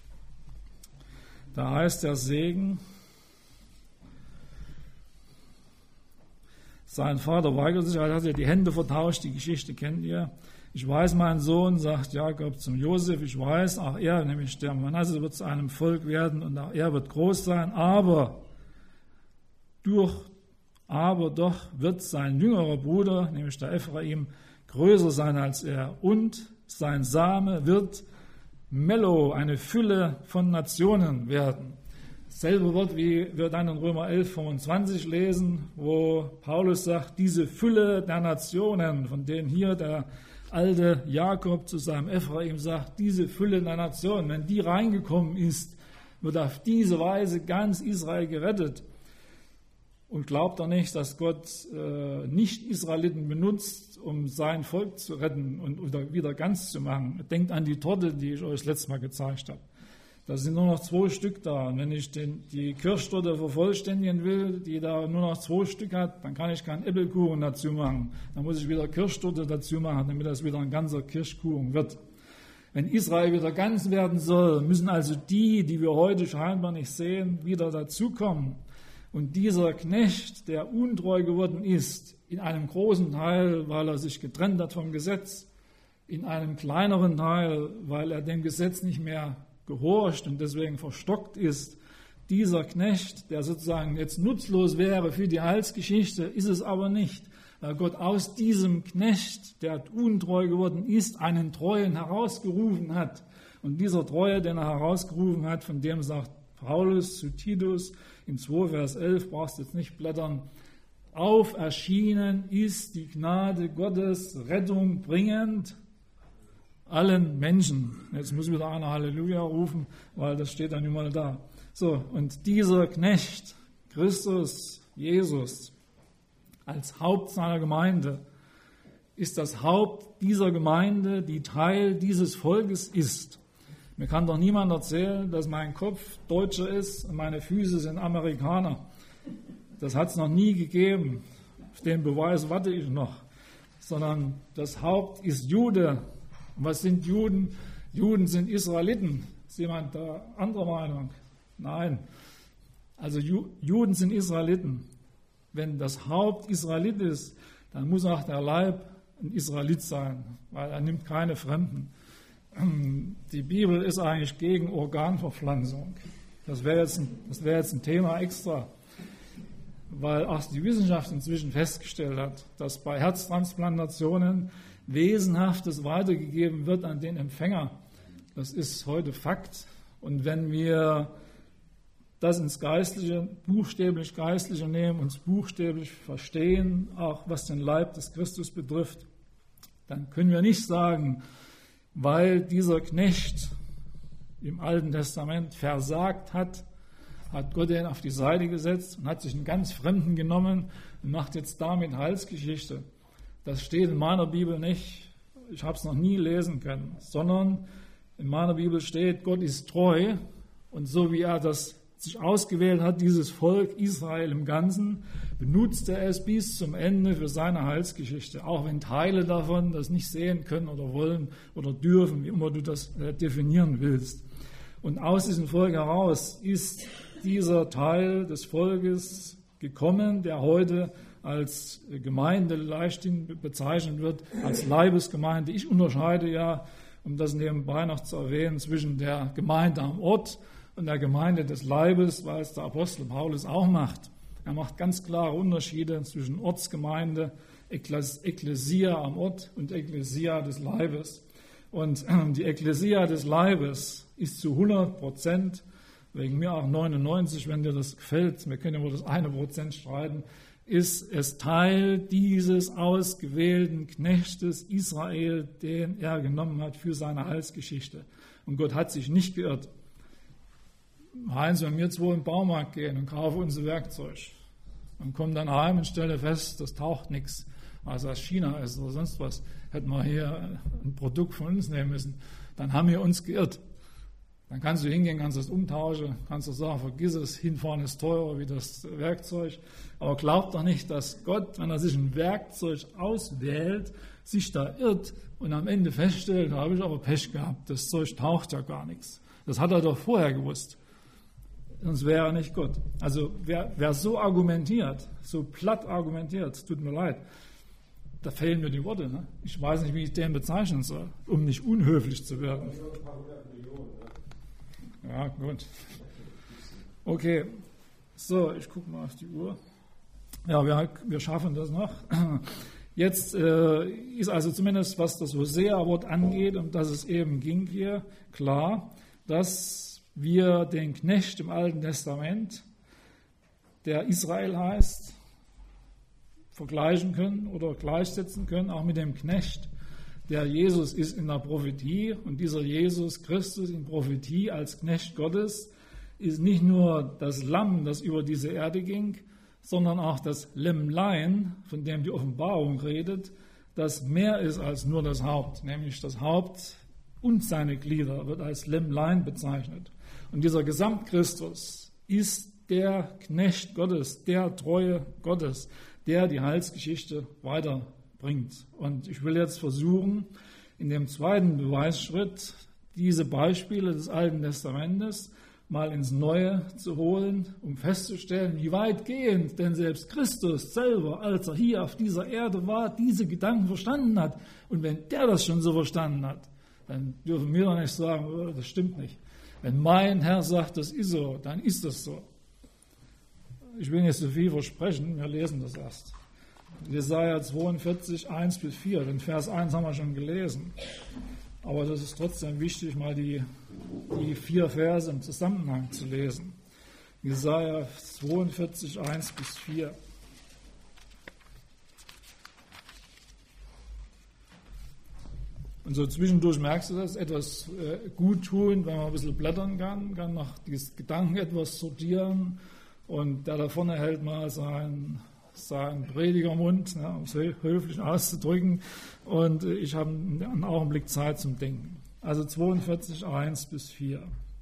Da heißt der Segen, sein Vater weigert sich, er hat ja die Hände vertauscht, die Geschichte kennt ihr. Ich weiß, mein Sohn, sagt Jakob zum Josef, ich weiß, auch er, nämlich der Manasse, wird zu einem Volk werden und auch er wird groß sein, aber durch, aber doch wird sein jüngerer Bruder, nämlich der Ephraim, größer sein als er und sein Same wird Mello, eine Fülle von Nationen werden. Dasselbe Wort, wie wir dann in Römer elf, fünfundzwanzig lesen, wo Paulus sagt, diese Fülle der Nationen, von denen hier der alte Jakob zu seinem Ephraim sagt, diese Fülle der Nationen, wenn die reingekommen ist, wird auf diese Weise ganz Israel gerettet. Und glaubt er nicht, dass Gott äh, Nicht-Israeliten benutzt, um sein Volk zu retten und oder wieder ganz zu machen? Denkt an die Torte, die ich euch letztes Mal gezeigt habe. Da sind nur noch zwei Stück da. Und wenn ich den, die Kirschtorte vervollständigen will, die da nur noch zwei Stück hat, dann kann ich keinen Äpfelkuchen dazu machen. Dann muss ich wieder Kirschtorte dazu machen, damit das wieder ein ganzer Kirschkuchen wird. Wenn Israel wieder ganz werden soll, müssen also die, die wir heute scheinbar nicht sehen, wieder dazukommen. Und dieser Knecht, der untreu geworden ist, in einem großen Teil, weil er sich getrennt hat vom Gesetz, in einem kleineren Teil, weil er dem Gesetz nicht mehr gehorcht und deswegen verstockt ist, dieser Knecht, der sozusagen jetzt nutzlos wäre für die Heilsgeschichte, ist es aber nicht, weil Gott aus diesem Knecht, der untreu geworden ist, einen Treuen herausgerufen hat. Und dieser Treue, den er herausgerufen hat, von dem sagt Paulus zu Titus in zwei Vers elf, brauchst du jetzt nicht blättern, auferschienen ist die Gnade Gottes, Rettung bringend allen Menschen. Jetzt muss wieder einer Halleluja rufen, weil das steht dann immer da. So, und dieser Knecht, Christus, Jesus, als Haupt seiner Gemeinde, ist das Haupt dieser Gemeinde, die Teil dieses Volkes ist. Mir kann doch niemand erzählen, dass mein Kopf Deutscher ist und meine Füße sind Amerikaner. Das hat es noch nie gegeben. Auf den Beweis warte ich noch. Sondern das Haupt ist Jude. Und was sind Juden? Juden sind Israeliten. Ist jemand da anderer Meinung? Nein. Also Ju- Juden sind Israeliten. Wenn das Haupt Israelit ist, dann muss auch der Leib ein Israelit sein, weil er nimmt keine Fremden. Die Bibel ist eigentlich gegen Organverpflanzung. Das wäre jetzt, das wäre jetzt ein Thema extra, weil auch die Wissenschaft inzwischen festgestellt hat, dass bei Herztransplantationen Wesenhaftes weitergegeben wird an den Empfänger. Das ist heute Fakt. Und wenn wir das ins Geistliche, buchstäblich Geistliche nehmen, uns buchstäblich verstehen, auch was den Leib des Christus betrifft, dann können wir nicht sagen, weil dieser Knecht im Alten Testament versagt hat, hat Gott ihn auf die Seite gesetzt und hat sich einen ganz Fremden genommen und macht jetzt damit Heilsgeschichte. Das steht in meiner Bibel nicht, ich habe es noch nie lesen können, sondern in meiner Bibel steht, Gott ist treu und so wie er das sich ausgewählt hat, dieses Volk Israel im Ganzen, benutzt er es bis zum Ende für seine Heilsgeschichte, auch wenn Teile davon das nicht sehen können oder wollen oder dürfen, wie immer du das definieren willst. Und aus diesem Volk heraus ist dieser Teil des Volkes gekommen, der heute als Gemeinde leichthin bezeichnet wird, als Leibesgemeinde. Ich unterscheide ja, um das nebenbei noch zu erwähnen, zwischen der Gemeinde am Ort und der Gemeinde des Leibes, weil es der Apostel Paulus auch macht. Er macht ganz klare Unterschiede zwischen Ortsgemeinde, Ekklesia am Ort und Ekklesia des Leibes. Und die Ekklesia des Leibes ist zu hundert Prozent, wegen mir auch neunundneunzig, wenn dir das gefällt, wir können über das eine Prozent streiten, ist es Teil dieses ausgewählten Knechtes Israel, den er genommen hat für seine Heilsgeschichte. Und Gott hat sich nicht geirrt. Heinz, wenn wir jetzt wohl in den Baumarkt gehen und kaufen unser Werkzeug und kommen dann heim und stellen fest, das taucht nichts, weil es aus China ist oder sonst was, hätten wir hier ein Produkt von uns nehmen müssen, dann haben wir uns geirrt. Dann kannst du hingehen, kannst das umtauschen, kannst du sagen, vergiss es, hinfahren ist teurer wie das Werkzeug. Aber glaub doch nicht, dass Gott, wenn er sich ein Werkzeug auswählt, sich da irrt und am Ende feststellt, da habe ich aber Pech gehabt, das Zeug taucht ja gar nichts. Das hat er doch vorher gewusst. Sonst wäre er nicht Gott. Also wer, wer so argumentiert, so platt argumentiert, tut mir leid, da fehlen mir die Worte. Ne? Ich weiß nicht, wie ich den bezeichnen soll, um nicht unhöflich zu werden. Ja, gut. Okay, so, ich gucke mal auf die Uhr. Ja, wir, wir schaffen das noch. Jetzt äh, ist also zumindest, was das Hosea-Wort angeht, um das es eben ging hier, klar, dass wir den Knecht im Alten Testament, der Israel heißt, vergleichen können oder gleichsetzen können, auch mit dem Knecht, der Jesus ist in der Prophetie. Und dieser Jesus Christus in Prophetie als Knecht Gottes ist nicht nur das Lamm, das über diese Erde ging, sondern auch das Lämmlein, von dem die Offenbarung redet, das mehr ist als nur das Haupt, nämlich das Haupt und seine Glieder wird als Lämmlein bezeichnet. Und dieser Gesamtchristus ist der Knecht Gottes, der Treue Gottes, der die Heilsgeschichte weiterbringt. Und ich will jetzt versuchen, in dem zweiten Beweisschritt diese Beispiele des Alten Testamentes mal ins Neue zu holen, um festzustellen, wie weitgehend denn selbst Christus selber, als er hier auf dieser Erde war, diese Gedanken verstanden hat. Und wenn der das schon so verstanden hat, dann dürfen wir doch nicht sagen, oh, das stimmt nicht. Wenn mein Herr sagt, das ist so, dann ist das so. Ich will nicht so viel versprechen, wir lesen das erst. Jesaja zweiundvierzig, eins bis vier, den Vers eins haben wir schon gelesen. Aber das ist trotzdem wichtig, mal die, die vier Verse im Zusammenhang zu lesen. Jesaja zweiundvierzig, eins bis vier. Und so zwischendurch merkst du das, etwas äh, gut tun, wenn man ein bisschen blättern kann, kann noch die Gedanken etwas sortieren. Und der da vorne hält mal seinen, seinen Predigermund, ne, um es höflich auszudrücken. Und ich habe einen Augenblick Zeit zum Denken. Also zweiundvierzig, eins bis vier.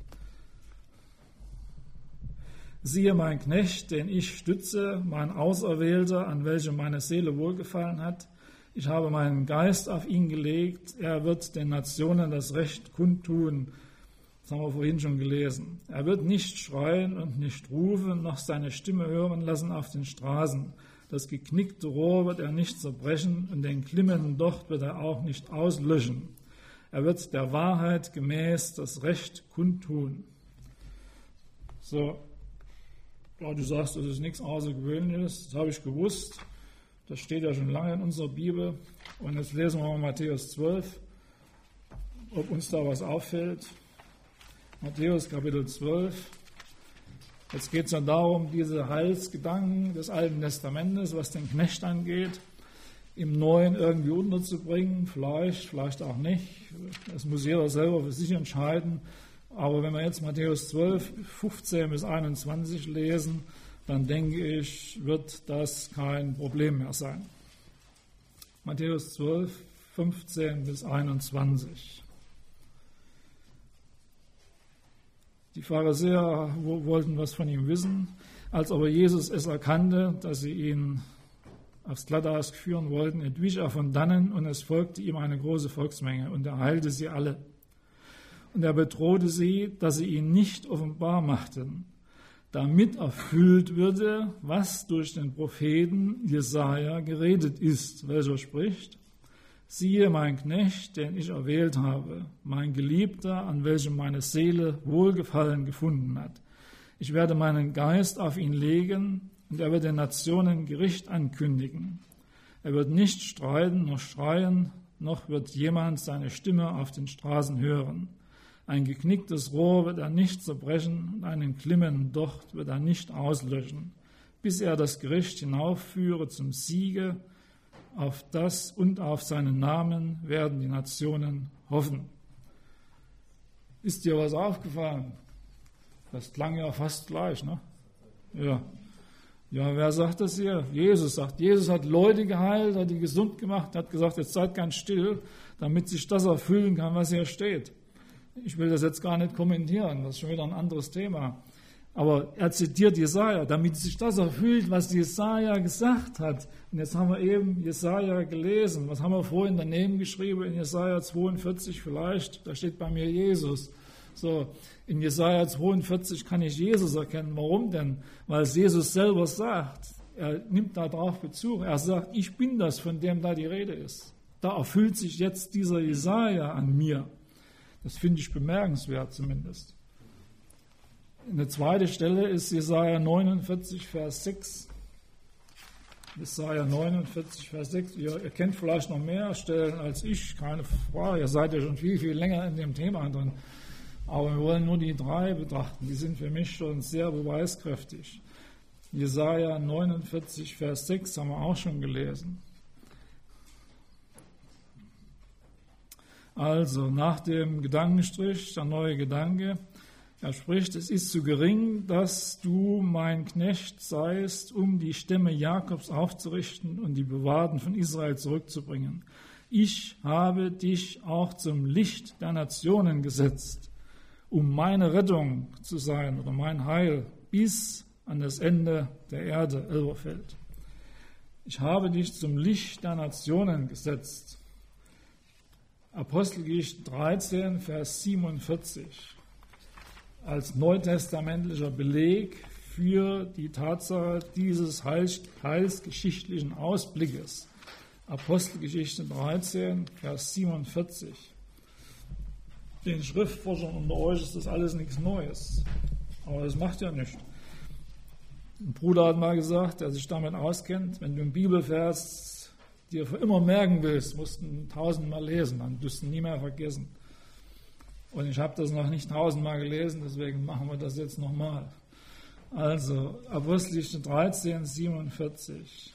Siehe mein Knecht, den ich stütze, mein Auserwählter, an welchem meine Seele wohlgefallen hat. Ich habe meinen Geist auf ihn gelegt. Er wird den Nationen das Recht kundtun. Das haben wir vorhin schon gelesen. Er wird nicht schreien und nicht rufen, noch seine Stimme hören lassen auf den Straßen. Das geknickte Rohr wird er nicht zerbrechen und den glimmenden Docht wird er auch nicht auslöschen. Er wird der Wahrheit gemäß das Recht kundtun. So, ja, du sagst, das ist nichts Außergewöhnliches, das habe ich gewusst. Das steht ja schon lange in unserer Bibel. Und jetzt lesen wir mal Matthäus zwölf, ob uns da was auffällt. Matthäus Kapitel zwölf. Jetzt geht es ja darum, diese Heilsgedanken des Alten Testamentes, was den Knecht angeht, im Neuen irgendwie unterzubringen. Vielleicht, vielleicht auch nicht. Das muss jeder selber für sich entscheiden. Aber wenn wir jetzt Matthäus zwölf, fünfzehn bis einundzwanzig lesen, dann denke ich, wird das kein Problem mehr sein. Matthäus zwölf, fünfzehn bis einundzwanzig. Die Pharisäer wollten was von ihm wissen, als aber Jesus es erkannte, dass sie ihn aufs Glatteis führen wollten, entwich er von dannen und es folgte ihm eine große Volksmenge und er heilte sie alle. Und er bedrohte sie, dass sie ihn nicht offenbar machten, damit erfüllt würde, was durch den Propheten Jesaja geredet ist, welcher spricht: Siehe mein Knecht, den ich erwählt habe, mein Geliebter, an welchem meine Seele Wohlgefallen gefunden hat. Ich werde meinen Geist auf ihn legen und er wird den Nationen Gericht ankündigen. Er wird nicht streiten noch schreien, noch wird jemand seine Stimme auf den Straßen hören. Ein geknicktes Rohr wird er nicht zerbrechen und einen glimmenden Docht wird er nicht auslöschen, bis er das Gericht hinaufführe zum Siege. Auf das und auf seinen Namen werden die Nationen hoffen. Ist dir was aufgefallen? Das klang ja fast gleich, ne? Ja. Ja, wer sagt das hier? Jesus sagt. Jesus hat Leute geheilt, hat die gesund gemacht, hat gesagt, jetzt seid ganz still, damit sich das erfüllen kann, was hier steht. Ich will das jetzt gar nicht kommentieren, das ist schon wieder ein anderes Thema. Aber er zitiert Jesaja, damit sich das erfüllt, was Jesaja gesagt hat. Und jetzt haben wir eben Jesaja gelesen. Was haben wir vorhin daneben geschrieben in Jesaja zweiundvierzig vielleicht? Da steht bei mir Jesus. So, in Jesaja zweiundvierzig kann ich Jesus erkennen. Warum denn? Weil es Jesus selber sagt. Er nimmt darauf Bezug. Er sagt, ich bin das, von dem da die Rede ist. Da erfüllt sich jetzt dieser Jesaja an mir. Das finde ich bemerkenswert zumindest. Eine zweite Stelle ist Jesaja neunundvierzig, Vers sechs. Jesaja neunundvierzig, Vers sechs. Ihr, ihr kennt vielleicht noch mehr Stellen als ich, keine Frage. Ihr seid ja schon viel, viel länger in dem Thema drin. Aber wir wollen nur die drei betrachten. Die sind für mich schon sehr beweiskräftig. Jesaja neunundvierzig, Vers sechs haben wir auch schon gelesen. Also, nach dem Gedankenstrich, der neue Gedanke. Er spricht, es ist zu gering, dass du mein Knecht seist, um die Stämme Jakobs aufzurichten und die Bewahrten von Israel zurückzubringen. Ich habe dich auch zum Licht der Nationen gesetzt, um meine Rettung zu sein oder mein Heil bis an das Ende der Erde, Elberfeld. Ich habe dich zum Licht der Nationen gesetzt. Apostelgeschichte dreizehn, Vers siebenundvierzig. Als neutestamentlicher Beleg für die Tatsache dieses heils, heilsgeschichtlichen Ausblickes. Apostelgeschichte dreizehn, Vers siebenundvierzig. Den Schriftforschern unter euch ist das alles nichts Neues. Aber das macht ja nichts. Ein Bruder hat mal gesagt, der sich damit auskennt, wenn du einen Bibelvers dir für immer merken willst, musst du ihn tausendmal lesen, dann wirst du ihn nie mehr vergessen. Und ich habe das noch nicht tausendmal gelesen, deswegen machen wir das jetzt nochmal. Also, Apostelgeschichte dreizehn, siebenundvierzig.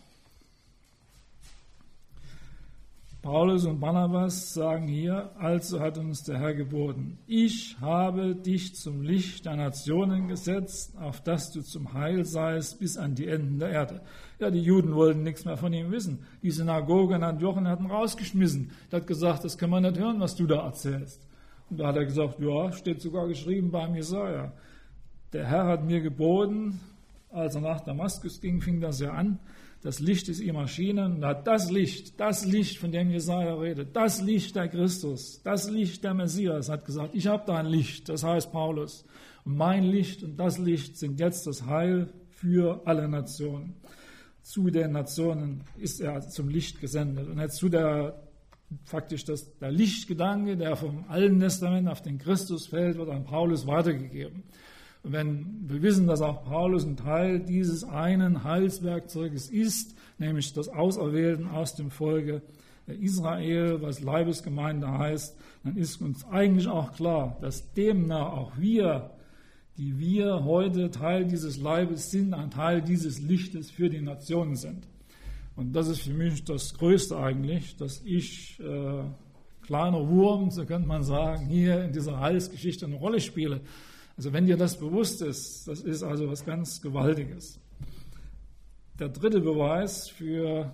Paulus und Barnabas sagen hier, also hat uns der Herr geboten, ich habe dich zum Licht der Nationen gesetzt, auf dass du zum Heil seist bis an die Enden der Erde. Ja, die Juden wollten nichts mehr von ihm wissen. Die Synagoge in Antiochien hatten rausgeschmissen. Der hat gesagt, das können wir nicht hören, was du da erzählst. Und da hat er gesagt, ja, steht sogar geschrieben beim Jesaja. Der Herr hat mir geboten, als er nach Damaskus ging, fing das ja an, das Licht ist ihm erschienen, und hat das Licht, das Licht, von dem Jesaja redet, das Licht der Christus, das Licht der Messias, hat gesagt, ich habe da ein Licht, das heißt Paulus. Und mein Licht und das Licht sind jetzt das Heil für alle Nationen. Zu den Nationen ist er zum Licht gesendet. Und jetzt zu der, faktisch das, der Lichtgedanke, der vom Alten Testament auf den Christus fällt, wird an Paulus weitergegeben. Und wenn wir wissen, dass auch Paulus ein Teil dieses einen Heilswerkzeuges ist, nämlich das Auserwählten aus dem Volke Israel, was Leibesgemeinde heißt, dann ist uns eigentlich auch klar, dass demnach auch wir, die wir heute Teil dieses Leibes sind, ein Teil dieses Lichtes für die Nationen sind. Und das ist für mich das Größte eigentlich, dass ich, äh, kleiner Wurm, so könnte man sagen, hier in dieser Heilsgeschichte eine Rolle spiele. Also wenn dir das bewusst ist, das ist also was ganz Gewaltiges. Der dritte Beweis für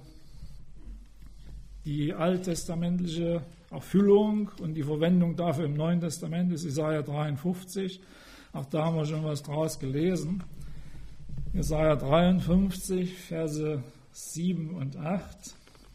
die alttestamentliche Erfüllung und die Verwendung dafür im Neuen Testament ist Jesaja dreiundfünfzig. Auch da haben wir schon was draus gelesen. Jesaja dreiundfünfzig, Verse sieben und acht,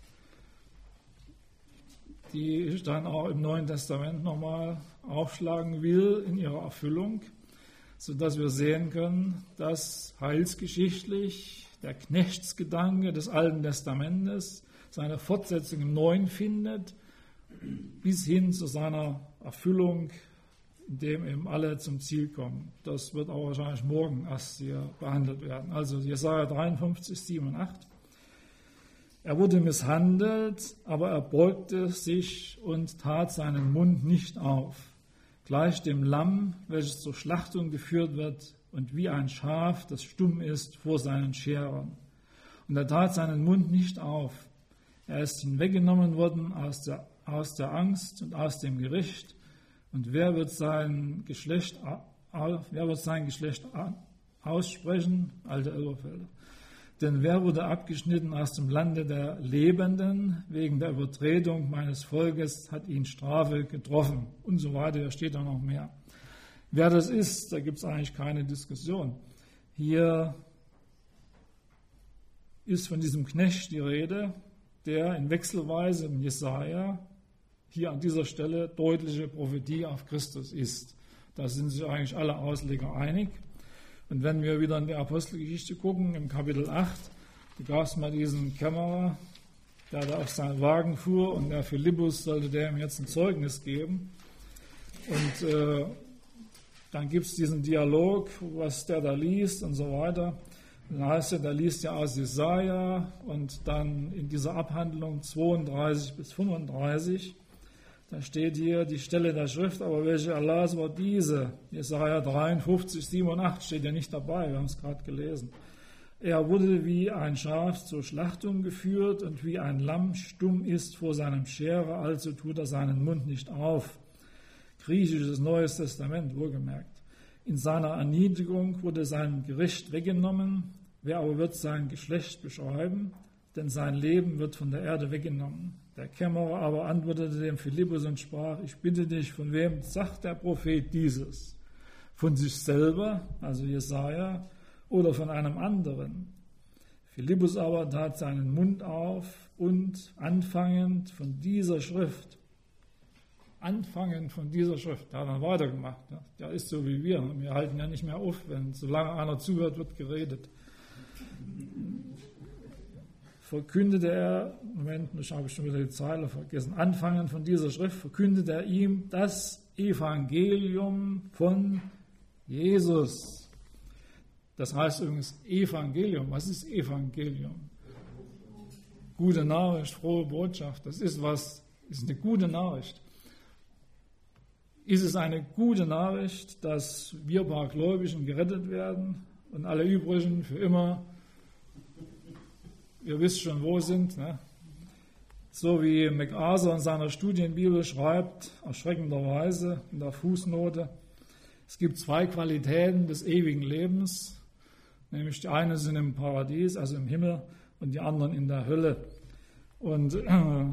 die ich dann auch im Neuen Testament nochmal aufschlagen will in ihrer Erfüllung, sodass wir sehen können, dass heilsgeschichtlich der Knechtsgedanke des Alten Testamentes seine Fortsetzung im Neuen findet, bis hin zu seiner Erfüllung, in dem eben alle zum Ziel kommen. Das wird auch wahrscheinlich morgen erst hier behandelt werden. Also Jesaja dreiundfünfzig, sieben und acht. Er wurde misshandelt, aber er beugte sich und tat seinen Mund nicht auf, gleich dem Lamm, welches zur Schlachtung geführt wird, und wie ein Schaf, das stumm ist vor seinen Scherern. Und er tat seinen Mund nicht auf. Er ist hinweggenommen worden aus der, aus der Angst und aus dem Gericht. Und wer wird sein Geschlecht, wer wird sein Geschlecht aussprechen? Alte Elberfelder. Denn wer wurde abgeschnitten aus dem Lande der Lebenden? Wegen der Übertretung meines Volkes hat ihn Strafe getroffen. Und so weiter, da steht da noch mehr. Wer das ist, da gibt es eigentlich keine Diskussion. Hier ist von diesem Knecht die Rede, der in Wechselweise im Jesaja hier an dieser Stelle deutliche Prophetie auf Christus ist. Da sind sich eigentlich alle Ausleger einig. Und wenn wir wieder in die Apostelgeschichte gucken, im Kapitel acht, da gab es mal diesen Kämmerer, der da auf seinen Wagen fuhr und der Philippus sollte dem jetzt ein Zeugnis geben. Und äh, dann gibt es diesen Dialog, was der da liest und so weiter. Und dann heißt es, der liest ja aus Jesaja und dann in dieser Abhandlung zweiunddreißig bis fünfunddreißig, da steht hier die Stelle der Schrift, aber welche er las, war diese. Jesaja dreiundfünfzig, sieben und acht steht ja nicht dabei, wir haben es gerade gelesen. Er wurde wie ein Schaf zur Schlachtung geführt und wie ein Lamm stumm ist vor seinem Scherer, also tut er seinen Mund nicht auf. Griechisches Neues Testament, wohlgemerkt. In seiner Erniedrigung wurde sein Gericht weggenommen. Wer aber wird sein Geschlecht beschreiben? Denn sein Leben wird von der Erde weggenommen. Der Kämmerer aber antwortete dem Philippus und sprach, ich bitte dich, von wem sagt der Prophet dieses? Von sich selber, also Jesaja, oder von einem anderen? Philippus aber tat seinen Mund auf und anfangend von dieser Schrift, anfangend von dieser Schrift, der hat dann weitergemacht. Ja. Der ist so wie wir, wir halten ja nicht mehr auf, wenn solange einer zuhört, wird geredet. Verkündete er, Moment, ich habe schon wieder die Zeile vergessen, anfangend von dieser Schrift, verkündete er ihm das Evangelium von Jesus. Das heißt übrigens Evangelium. Was ist Evangelium? Gute Nachricht, frohe Botschaft. Das ist was, ist eine gute Nachricht. Ist es eine gute Nachricht, dass wir paar Gläubigen gerettet werden und alle übrigen für immer, ihr wisst schon, wo sind, ne? So wie MacArthur in seiner Studienbibel schreibt, erschreckenderweise in der Fußnote, es gibt zwei Qualitäten des ewigen Lebens, nämlich die eine sind im Paradies, also im Himmel, und die anderen in der Hölle. Und äh,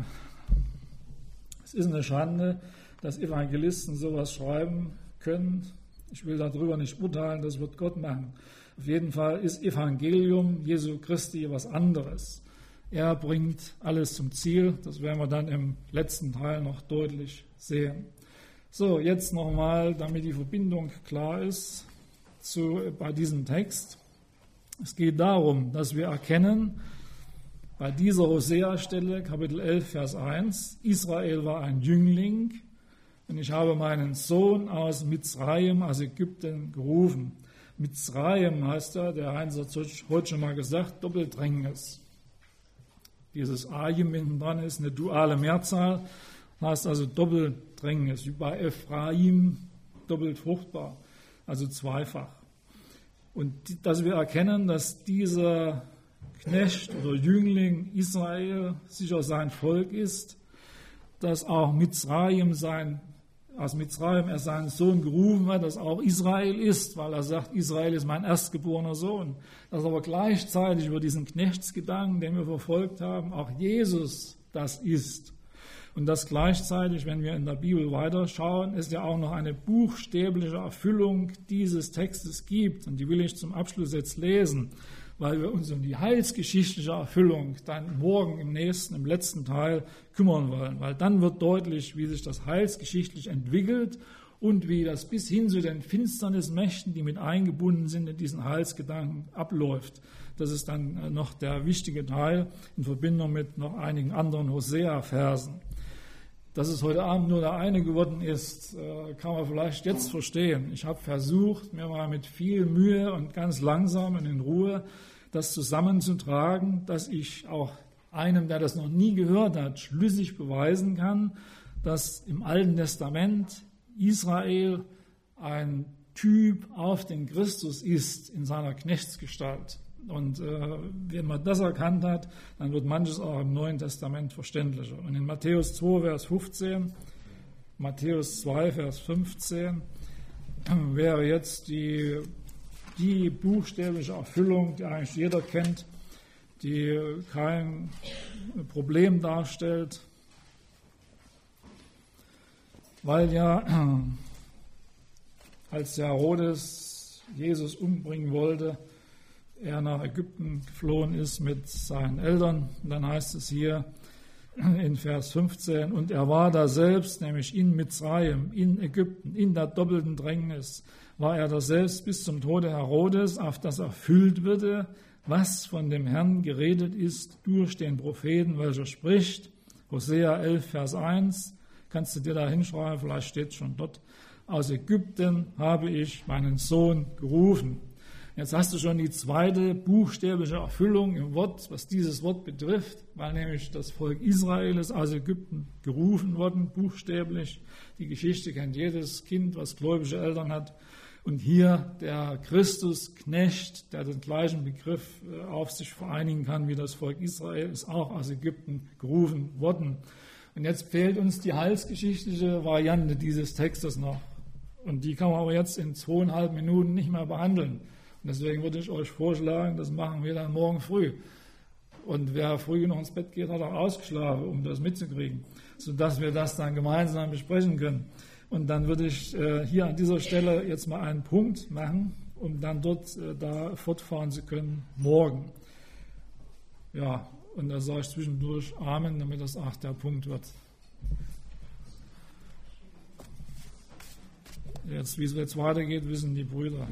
es ist eine Schande, dass Evangelisten sowas schreiben können. Ich will darüber nicht urteilen, das wird Gott machen. Auf jeden Fall ist Evangelium Jesu Christi was anderes. Er bringt alles zum Ziel. Das werden wir dann im letzten Teil noch deutlich sehen. So, jetzt nochmal, damit die Verbindung klar ist zu, bei diesem Text. Es geht darum, dass wir erkennen, bei dieser Hosea-Stelle, Kapitel elf, Vers eins, Israel war ein Jüngling und ich habe meinen Sohn aus Mizraim, aus Ägypten, gerufen. Mizraim heißt er, der Heinz hat heute schon mal gesagt, Doppeldrängnis. Dieses Ayim hinten dran ist eine duale Mehrzahl, heißt also Doppeldrängnis, wie bei Ephraim, doppelt fruchtbar, also zweifach. Und dass wir erkennen, dass dieser Knecht oder Jüngling Israel sicher sein Volk ist, dass auch Mizraim sein, aus Mizraim er seinen Sohn gerufen hat, dass auch Israel ist, weil er sagt, Israel ist mein erstgeborener Sohn. Dass aber gleichzeitig über diesen Knechtsgedanken, den wir verfolgt haben, auch Jesus das ist. Und dass gleichzeitig, wenn wir in der Bibel weiterschauen, es ja auch noch eine buchstäbliche Erfüllung dieses Textes gibt. Und die will ich zum Abschluss jetzt lesen, weil wir uns um die heilsgeschichtliche Erfüllung dann morgen im nächsten, im letzten Teil kümmern wollen. Weil dann wird deutlich, wie sich das heilsgeschichtlich entwickelt und wie das bis hin zu den Finsternismächten, die mit eingebunden sind in diesen Heilsgedanken, abläuft. Das ist dann noch der wichtige Teil in Verbindung mit noch einigen anderen Hosea-Versen. Dass es heute Abend nur der eine geworden ist, kann man vielleicht jetzt verstehen. Ich habe versucht, mir mal mit viel Mühe und ganz langsam und in Ruhe das zusammenzutragen, dass ich auch einem, der das noch nie gehört hat, schlüssig beweisen kann, dass im Alten Testament Israel ein Typ auf den Christus ist in seiner Knechtsgestalt. Und äh, wenn man das erkannt hat, dann wird manches auch im Neuen Testament verständlicher. Und in Matthäus zwei, Vers fünfzehn, Matthäus zwei, Vers fünfzehn, äh, wäre jetzt die, die buchstäbliche Erfüllung, die eigentlich jeder kennt, die kein Problem darstellt, weil ja, als Herodes Jesus umbringen wollte, er nach Ägypten geflohen ist mit seinen Eltern. Und dann heißt es hier in Vers fünfzehn, und er war da selbst, nämlich in Mitzrayim, in Ägypten, in der doppelten Drängnis, war er da selbst bis zum Tode Herodes, auf das erfüllt würde, was von dem Herrn geredet ist durch den Propheten, welcher spricht. Hosea elf, Vers eins, kannst du dir da hinschreiben, vielleicht steht es schon dort. Aus Ägypten habe ich meinen Sohn gerufen. Jetzt hast du schon die zweite buchstäbliche Erfüllung im Wort, was dieses Wort betrifft, weil nämlich das Volk Israel ist aus Ägypten gerufen worden, buchstäblich. Die Geschichte kennt jedes Kind, was gläubige Eltern hat. Und hier der Christusknecht, der den gleichen Begriff auf sich vereinigen kann wie das Volk Israel, ist auch aus Ägypten gerufen worden. Und jetzt fehlt uns die heilsgeschichtliche Variante dieses Textes noch. Und die kann man aber jetzt in zweieinhalb Minuten nicht mehr behandeln. Und deswegen würde ich euch vorschlagen, das machen wir dann morgen früh. Und wer früh genug ins Bett geht, hat auch ausgeschlafen, um das mitzukriegen, sodass wir das dann gemeinsam besprechen können. Und dann würde ich äh, hier an dieser Stelle jetzt mal einen Punkt machen, um dann dort äh, da fortfahren zu können morgen. Ja, und da sage ich zwischendurch Amen, damit das auch der Punkt wird. Jetzt, wie es jetzt weitergeht, wissen die Brüder.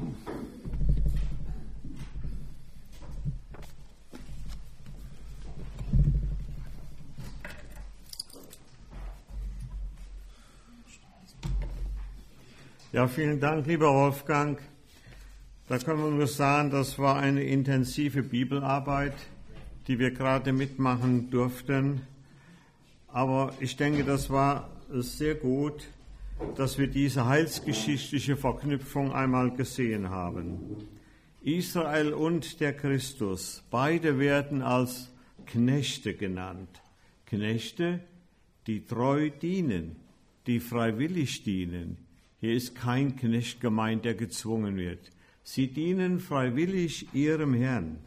Ja, vielen Dank, lieber Wolfgang. Da können wir nur sagen, das war eine intensive Bibelarbeit, die wir gerade mitmachen durften. Aber ich denke, das war sehr gut, dass wir diese heilsgeschichtliche Verknüpfung einmal gesehen haben. Israel und der Christus, beide werden als Knechte genannt. Knechte, die treu dienen, die freiwillig dienen. Hier ist kein Knecht gemeint, der gezwungen wird. Sie dienen freiwillig ihrem Herrn.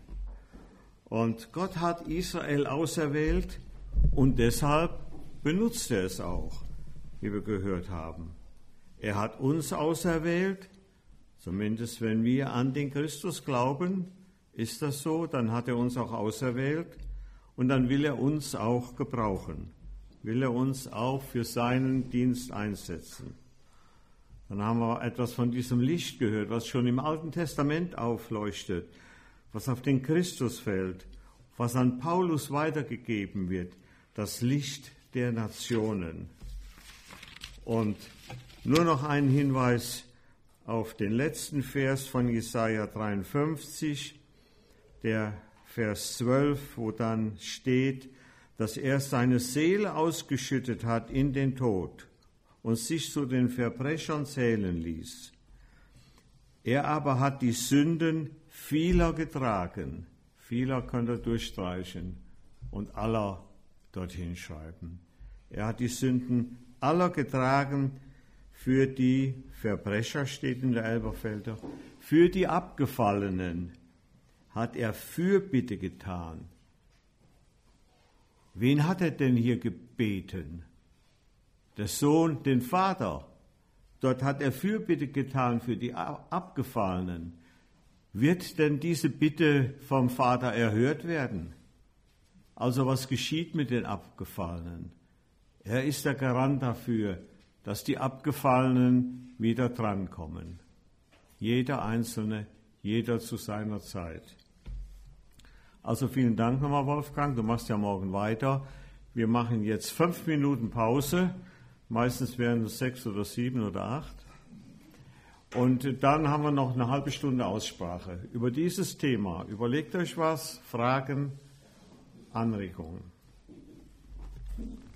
Und Gott hat Israel auserwählt und deshalb benutzt er es auch, wie wir gehört haben. Er hat uns auserwählt, zumindest wenn wir an den Christus glauben, ist das so, dann hat er uns auch auserwählt und dann will er uns auch gebrauchen, will er uns auch für seinen Dienst einsetzen. Dann haben wir etwas von diesem Licht gehört, was schon im Alten Testament aufleuchtet, was auf den Christus fällt, was an Paulus weitergegeben wird, das Licht der Nationen. Und nur noch ein Hinweis auf den letzten Vers von Jesaja dreiundfünfzig, der Vers zwölf, wo dann steht, dass er seine Seele ausgeschüttet hat in den Tod und sich zu den Verbrechern zählen ließ. Er aber hat die Sünden vieler getragen. Vieler könnt ihr durchstreichen und aller dorthin schreiben. Er hat die Sünden aller getragen, für die Verbrecher, steht in der Elberfelder, für die Abgefallenen hat er Fürbitte getan. Wen hat er denn hier gebeten? Der Sohn, den Vater. Dort hat er Fürbitte getan für die Abgefallenen. Wird denn diese Bitte vom Vater erhört werden? Also was geschieht mit den Abgefallenen? Er ist der Garant dafür, dass die Abgefallenen wieder drankommen. Jeder Einzelne, jeder zu seiner Zeit. Also vielen Dank nochmal, Wolfgang. Du machst ja morgen weiter. Wir machen jetzt fünf Minuten Pause. Meistens wären es sechs oder sieben oder acht. Und dann haben wir noch eine halbe Stunde Aussprache über dieses Thema. Überlegt euch was, Fragen, Anregungen.